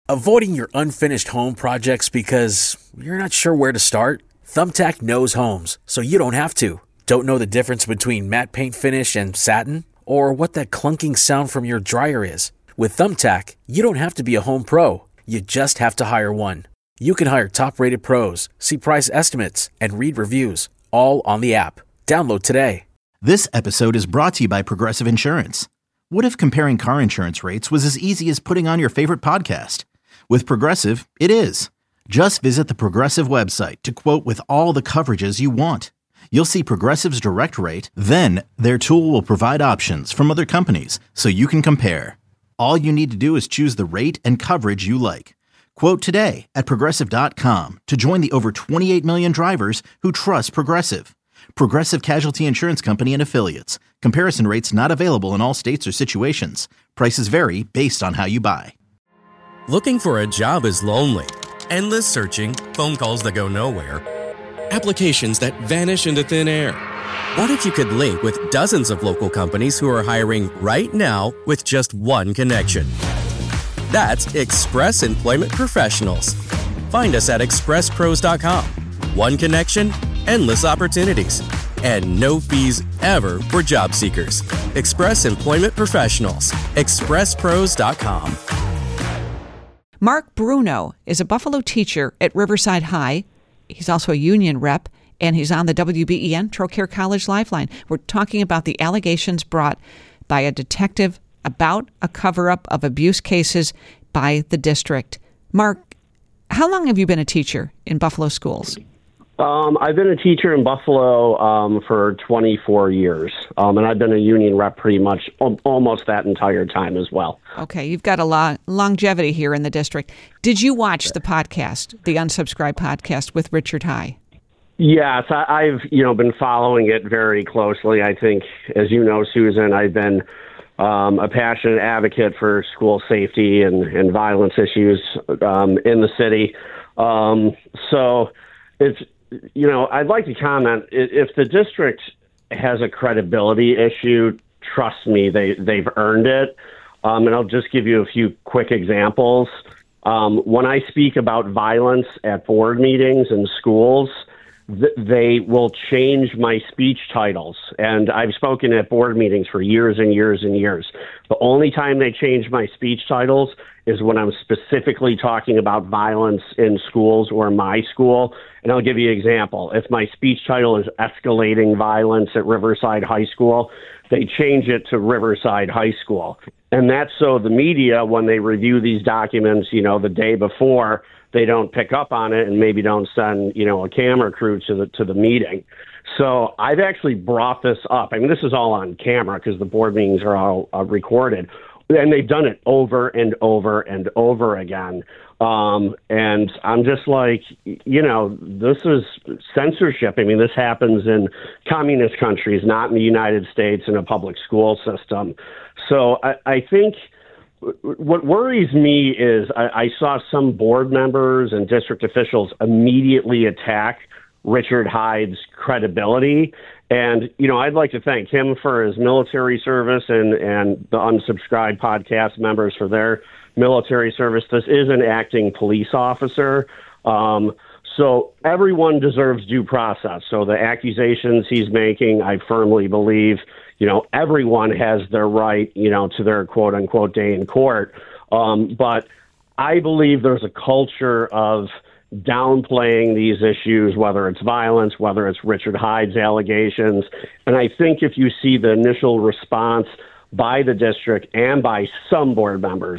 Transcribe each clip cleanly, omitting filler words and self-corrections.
Avoiding your unfinished home projects because you're not sure where to start? Thumbtack knows homes, so you don't have to. Don't know the difference between matte paint finish and satin? Or what that clunking sound from your dryer is? With Thumbtack, you don't have to be a home pro. You just have to hire one. You can hire top-rated pros, see price estimates, and read reviews, all on the app. Download today. This episode is brought to you by Progressive Insurance. What if comparing car insurance rates was as easy as putting on your favorite podcast? With Progressive, it is. Just visit the Progressive website to quote with all the coverages you want. You'll see Progressive's direct rate, then their tool will provide options from other companies so you can compare. All you need to do is choose the rate and coverage you like. Quote today at Progressive.com to join the over 28 million drivers who trust Progressive. Progressive Casualty Insurance Company and Affiliates. Comparison rates not available in all states or situations. Prices vary based on how you buy. Looking for a job is lonely. Endless searching, phone calls that go nowhere, applications that vanish into thin air. What if you could link with dozens of local companies who are hiring right now with just one connection? That's Express Employment Professionals. Find us at expresspros.com. One connection, endless opportunities, and no fees ever for job seekers. Express Employment Professionals. expresspros.com. Mark Bruno is a Buffalo teacher at Riverside High. He's also a union rep, and he's on the WBEN Trocaire College Lifeline. We're talking about the allegations brought by a detective about a cover-up of abuse cases by the district. Mark, how long have you been a teacher in Buffalo schools? I've been a teacher in Buffalo for 24 years, and I've been a union rep pretty much almost that entire time as well. Okay, you've got a longevity here in the district. Did you watch the podcast, the Unsubscribed podcast with Richard High? Yes, I've been following it very closely. I think, as you know, Susan, I've been a passionate advocate for school safety and violence issues in the city. So it's I'd like to comment, if the district has a credibility issue, trust me, they've earned it. And I'll just give you a few quick examples. When I speak about violence at board meetings and schools, they will change my speech titles. And I've spoken at board meetings for years and years and years. The only time they change my speech titles is when I'm specifically talking about violence in schools or my school. And I'll give you an example. If my speech title is Escalating Violence at Riverside High School, they change it to Riverside High School. And that's so the media, when they review these documents, the day before, they don't pick up on it and maybe don't send, a camera crew to the meeting. So I've actually brought this up. I mean, this is all on camera because the board meetings are all recorded. And they've done it over and over and over again. And I'm just like, this is censorship. I mean, this happens in communist countries, not in the United States in a public school system. So I think what worries me is I saw some board members and district officials immediately attack Richard Hyde's credibility. And, I'd like to thank him for his military service and the Unsubscribed podcast members for their military service. This is an acting police officer. So everyone deserves due process. So the accusations he's making, I firmly believe, everyone has their right, to their quote unquote day in court. But I believe there's a culture of downplaying these issues, whether it's violence, whether it's Richard Hyde's allegations. And I think if you see the initial response by the district and by some board members,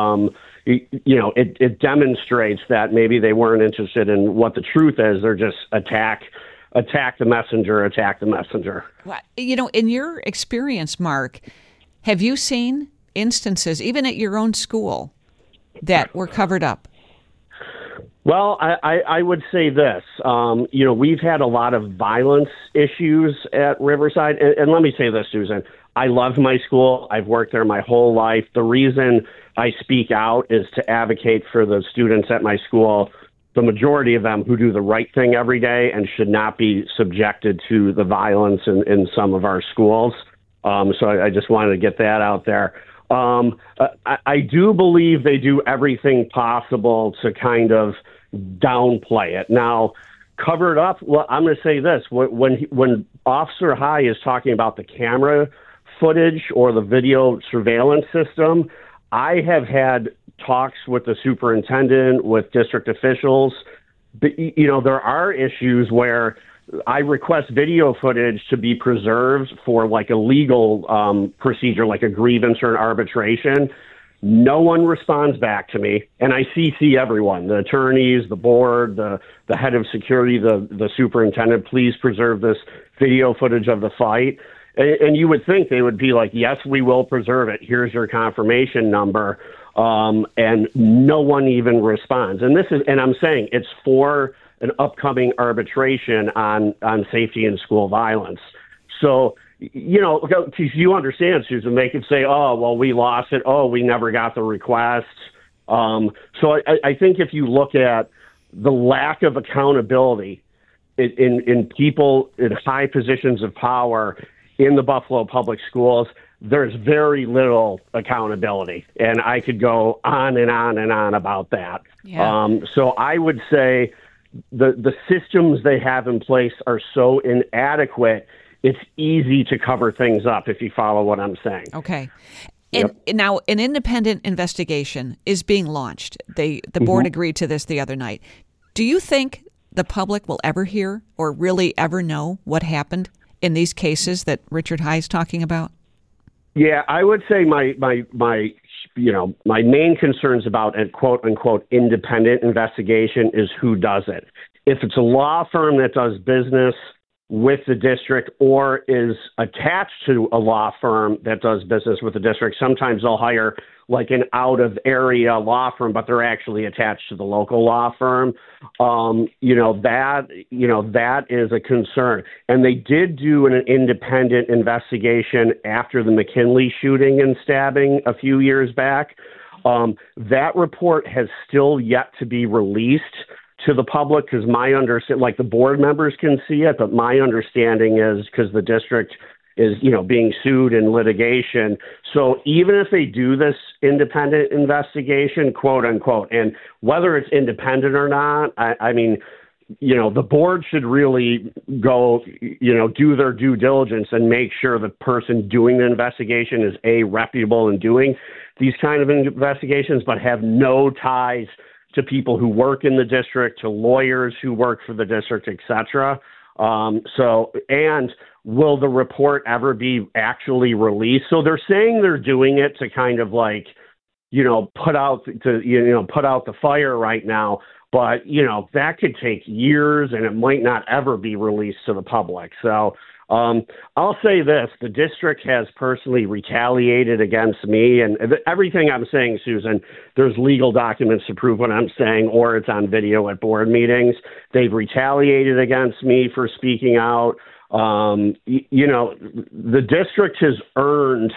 it demonstrates that maybe they weren't interested in what the truth is. They're just attack the messenger. Well, in your experience, Mark, have you seen instances, even at your own school, that were covered up? Well, I would say this. We've had a lot of violence issues at Riverside. And let me say this, Susan. I love my school. I've worked there my whole life. The reason I speak out is to advocate for the students at my school, the majority of them who do the right thing every day and should not be subjected to the violence in some of our schools. So I just wanted to get that out there. I do believe they do everything possible to kind of downplay it. Now, cover it up. Well, I'm going to say this: when Officer High is talking about the camera footage or the video surveillance system, I have had talks with the superintendent, with district officials. But, there are issues where I request video footage to be preserved for like a legal procedure, like a grievance or an arbitration. No one responds back to me, and I CC everyone, the attorneys, the board, the head of security, the superintendent. Please preserve this video footage of the fight. And you would think they would be like, yes, we will preserve it. Here's your confirmation number. And no one even responds. And I'm saying it's for an upcoming arbitration on safety and school violence. So, because you understand, Susan, they could say, oh, well, we lost it. Oh, we never got the request. So I think if you look at the lack of accountability in people in high positions of power in the Buffalo Public Schools, there's very little accountability. And I could go on and on and on about that. Yeah. So I would say the systems they have in place are so inadequate, it's easy to cover things up, if you follow what I'm saying. Okay. And now an independent investigation is being launched. The board agreed to this the other night. Do you think the public will ever hear or really ever know what happened in these cases that Richard High is talking about? Yeah, I would say my main concerns about a quote unquote independent investigation is who does it. If it's a law firm that does business with the district or is attached to a law firm that does business with the district, sometimes they'll hire like an out of area law firm, but they're actually attached to the local law firm. That is a concern. And they did do an independent investigation after the McKinley shooting and stabbing a few years back. That report has still yet to be released to the public because the board members can see it, but my understanding is because the district is, being sued in litigation. So even if they do this independent investigation, quote unquote, and whether it's independent or not, the board should really go, do their due diligence and make sure the person doing the investigation is reputable in doing these kind of investigations, but have no ties to people who work in the district, to lawyers who work for the district, et cetera. And will the report ever be actually released? So they're saying they're doing it to kind of like, put out the fire right now. But, that could take years and it might not ever be released to the public. So I'll say this, the district has personally retaliated against me, and everything I'm saying, Susan, there's legal documents to prove what I'm saying, or it's on video at board meetings. They've retaliated against me for speaking out. The district has earned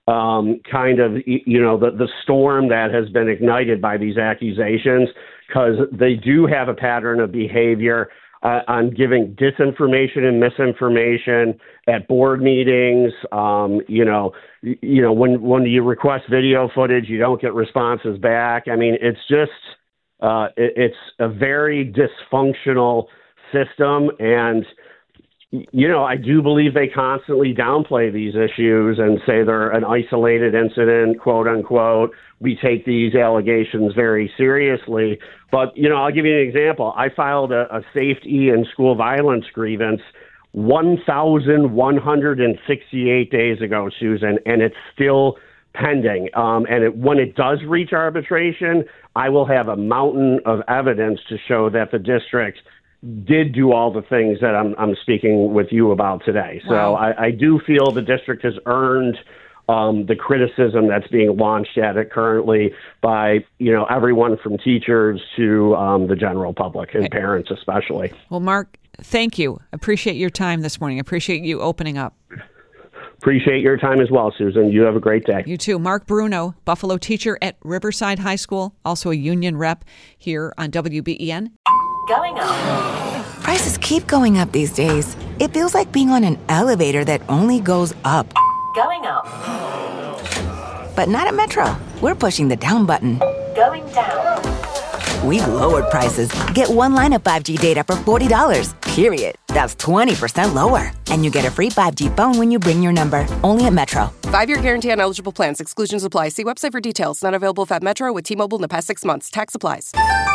the storm that has been ignited by these accusations, because they do have a pattern of behavior on giving disinformation and misinformation at board meetings. When you request video footage, you don't get responses back. I mean, it's just it's a very dysfunctional system, and I do believe they constantly downplay these issues and say they're an isolated incident, quote unquote. We take these allegations very seriously. But, I'll give you an example. I filed a safety and school violence grievance 1,168 days ago, Susan, and it's still pending. When it does reach arbitration, I will have a mountain of evidence to show that the district did do all the things that I'm speaking with you about today. Wow. So I do feel the district has earned the criticism that's being launched at it currently by, everyone from teachers to the general public and parents especially. Well, Mark, thank you. Appreciate your time this morning. Appreciate you opening up. Appreciate your time as well, Susan. You have a great day. You too. Mark Bruno, Buffalo teacher at Riverside High School, also a union rep here on WBEN. Going up. Prices keep going up these days. It feels like being on an elevator that only goes up. Going up. But not at Metro. We're pushing the down button. Going down. We've lowered prices. Get one line of 5G data for $40, period. That's 20% lower. And you get a free 5G phone when you bring your number. Only at Metro. 5-year guarantee on eligible plans. Exclusions apply. See website for details. Not available at Metro with T-Mobile in the past 6 months. Tax applies.